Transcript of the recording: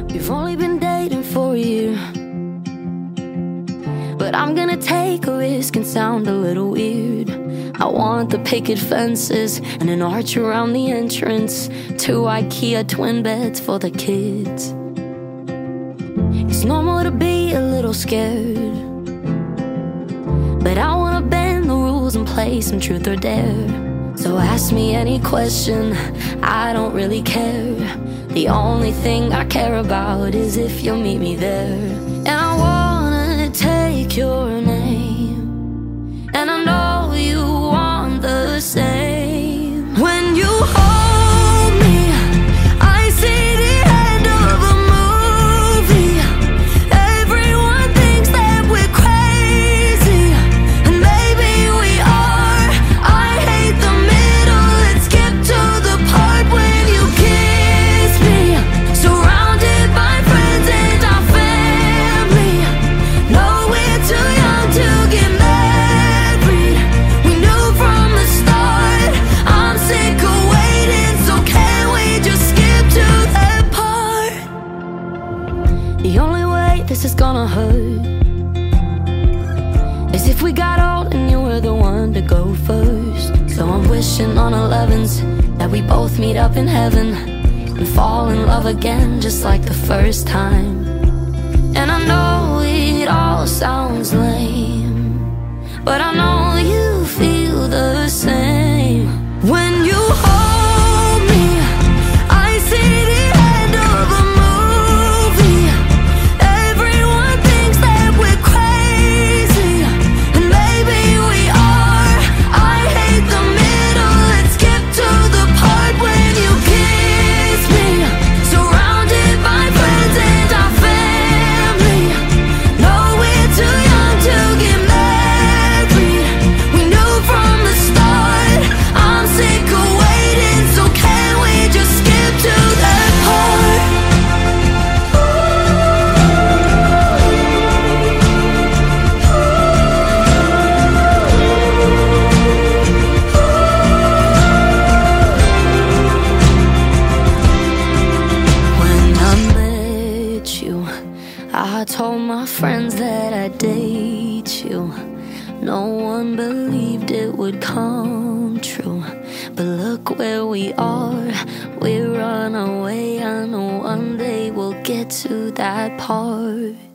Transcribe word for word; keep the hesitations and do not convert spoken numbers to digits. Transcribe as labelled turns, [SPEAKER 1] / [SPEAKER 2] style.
[SPEAKER 1] You've only been dating for a year, but I'm gonna take a risk and sound a little weird. I want the picket fences and an arch around the entrance, two IKEA twin beds for the kids. It's normal to be a little scared, but I wanna bend the rules and play some truth or dare. So ask me any question, I don't really care. The only thing I care about is if you'll meet me there. And I wanna take your name, and I know you want the same. When you hold me, I see the end of a movie. Everyone thinks that we're crazy, and maybe we are. I hate the middle, let's skip to the part when you kiss me, surrounded by friends and our family. No, we're too young to get married, we knew from the start. I'm sick of waiting, so can we just skip to that part? The only way this is gonna hurt is if we got old and you were the one to go first. So I'm wishing on elevens that we both meet up in heaven and fall in love again just like the first time. And I know it all sounds lame, but I know you feel the same. When you hold me, I see the end of a movie. Everyone thinks that we're crazy, and maybe we are. I hate the middle, let's skip to the part when you kiss me, surrounded by friends and our family. No, we're too young to get married, we knew from the start. I'm sick of waiting, so can we just skip to that part? When I met you, I told my friends that I'd date you. No one believed it would come true, but look where we are, we're on our way. I know one day we'll get to that part.